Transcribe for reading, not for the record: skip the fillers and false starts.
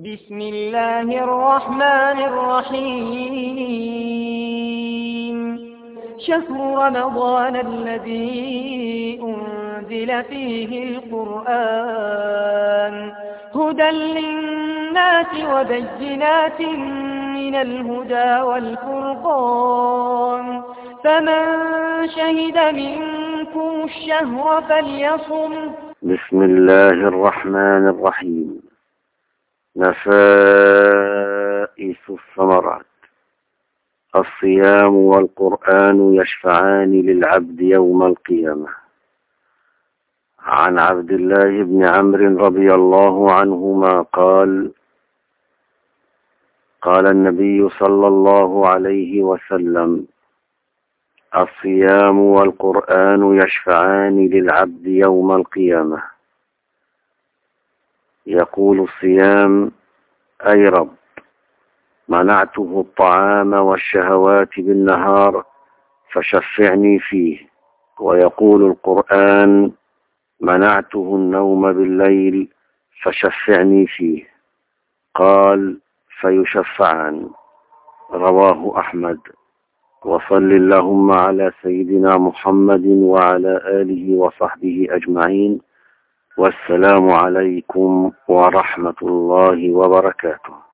بسم الله الرحمن الرحيم. شهر رمضان الذي أنزل فيه القرآن هدى للناس وبينات من الهدى والفرقان، فمن شهد منكم الشهر فليصم. بسم الله الرحمن الرحيم. نفائس الثمرات. الصيام والقرآن يشفعان للعبد يوم القيامة. عن عبد الله بن عمرو رضي الله عنهما قال: قال النبي صلى الله عليه وسلم: الصيام والقرآن يشفعان للعبد يوم القيامة. يقول الصيام: أي رب، منعته الطعام والشهوات بالنهار فشفعني فيه. ويقول القرآن: منعته النوم بالليل فشفعني فيه. قال: فيشفعان. رواه أحمد. وصل اللهم على سيدنا محمد وعلى آله وصحبه أجمعين. والسلام عليكم ورحمة الله وبركاته.